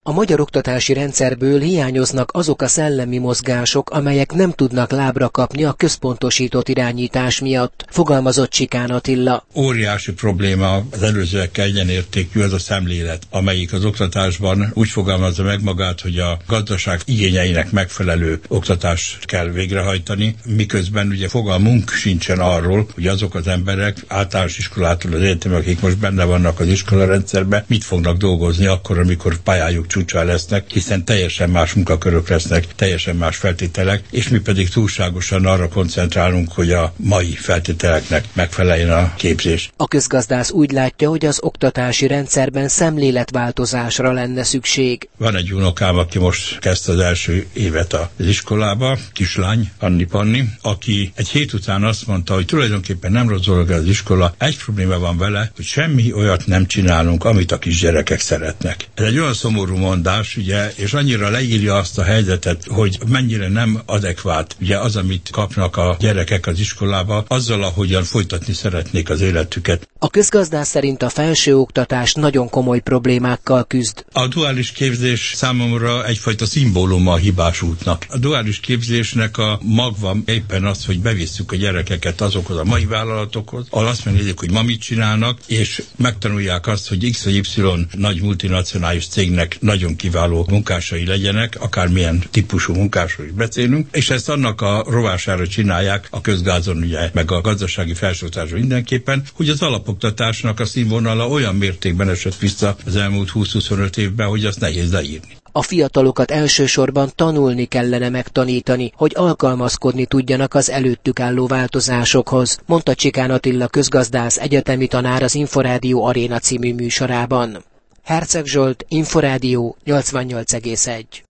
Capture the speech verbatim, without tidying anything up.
A magyar oktatási rendszerből hiányoznak azok a szellemi mozgások, amelyek nem tudnak lábra kapni a központosított irányítás miatt, fogalmazott Csikán Attila. Óriási probléma az előzőekkel egyenértékű az a szemlélet, amelyik az oktatásban úgy fogalmazza meg magát, hogy a gazdaság igényeinek megfelelő oktatást kell végrehajtani, miközben ugye fogalmunk sincsen arról, hogy azok az emberek általános iskolától az egyetemek, akik most benne vannak az iskolarendszerben, mit fognak dolgozni akkor, amikor pályájuk csúcsán lesznek, hiszen teljesen más munkakörök lesznek, teljesen más feltételek, és mi pedig túlságosan arra koncentrálunk, hogy a mai feltételeknek megfeleljen a képzés. A közgazdász úgy látja, hogy az oktatási rendszerben szemléletváltozásra lenne szükség. Van egy unokám, aki most kezdte az első évet az iskolába, kislány, Anni Panni, aki egy hét után azt mondta, hogy tulajdonképpen nem rossz dolog az iskola, egy probléma van vele, hogy semmi olyat nem csinálunk, amit a kisgyerekek szeretnek. Ez egy olyan szomorú mondás, ugye, és annyira leírja azt a helyzetet, hogy mennyire nem adekvát ugye az, amit kapnak a gyerekek az iskolába, azzal, ahogyan folytatni szeretnék az életüket. A közgazdász szerint a felsőoktatás nagyon komoly problémákkal küzd. A duális képzés számomra egyfajta szimbóluma a hibás útnak. A duális képzésnek a magva éppen az, hogy bevisszük a gyerekeket azokhoz a mai vállalatokhoz, ahol azt megnézik, hogy ma mit csinálnak, és megtanulják azt, hogy X vagy Y nagy multinacionális cégnek nagyon kiváló munkásai legyenek, akármilyen típusú munkásról is beszélünk, és ezt annak a rovására csinálják a közgázon, ugye, meg a gazdasági felsőoktatásban mindenképpen, hogy az alapoktatásnak a színvonala olyan mértékben esett vissza az elmúlt húsz-huszonöt évben, hogy azt nehéz leírni. A fiatalokat elsősorban tanulni kellene megtanítani, hogy alkalmazkodni tudjanak az előttük álló változásokhoz, mondta Csikán Attila közgazdász egyetemi tanár az Inforádió Aréna című műsorában. Herceg Zsolt, Inforádió nyolcvannyolc egész egy.